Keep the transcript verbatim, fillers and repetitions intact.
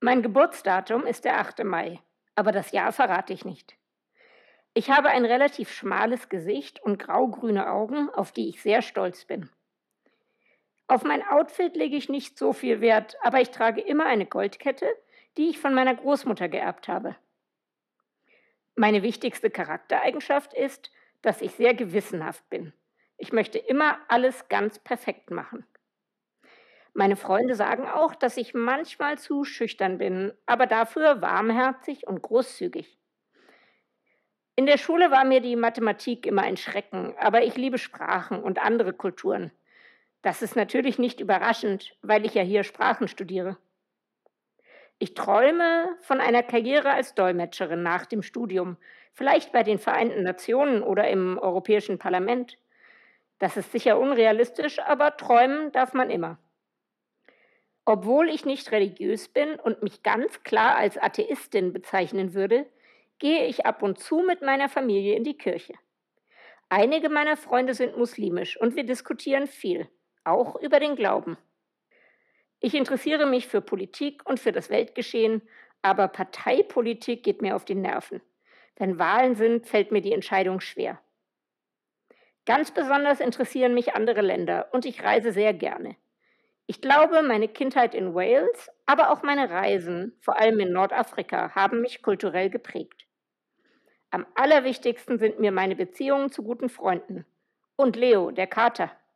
Mein Geburtsdatum ist der achte Mai, aber das Jahr verrate ich nicht. Ich habe ein relativ schmales Gesicht und graugrüne Augen, auf die ich sehr stolz bin. Auf mein Outfit lege ich nicht so viel Wert, aber ich trage immer eine Goldkette, die ich von meiner Großmutter geerbt habe. Meine wichtigste Charaktereigenschaft ist, dass ich sehr gewissenhaft bin. Ich möchte immer alles ganz perfekt machen. Meine Freunde sagen auch, dass ich manchmal zu schüchtern bin, aber dafür warmherzig und großzügig. In der Schule war mir die Mathematik immer ein Schrecken, aber ich liebe Sprachen und andere Kulturen. Das ist natürlich nicht überraschend, weil ich ja hier Sprachen studiere. Ich träume von einer Karriere als Dolmetscherin nach dem Studium, vielleicht bei den Vereinten Nationen oder im Europäischen Parlament. Das ist sicher unrealistisch, aber träumen darf man immer. Obwohl ich nicht religiös bin und mich ganz klar als Atheistin bezeichnen würde, gehe ich ab und zu mit meiner Familie in die Kirche. Einige meiner Freunde sind muslimisch und wir diskutieren viel, auch über den Glauben. Ich interessiere mich für Politik und für das Weltgeschehen, aber Parteipolitik geht mir auf die Nerven. Wenn Wahlen sind, fällt mir die Entscheidung schwer. Ganz besonders interessieren mich andere Länder und ich reise sehr gerne. Ich glaube, meine Kindheit in Wales, aber auch meine Reisen, vor allem in Nordafrika, haben mich kulturell geprägt. Am allerwichtigsten sind mir meine Beziehungen zu guten Freunden. Und Leo, der Kater.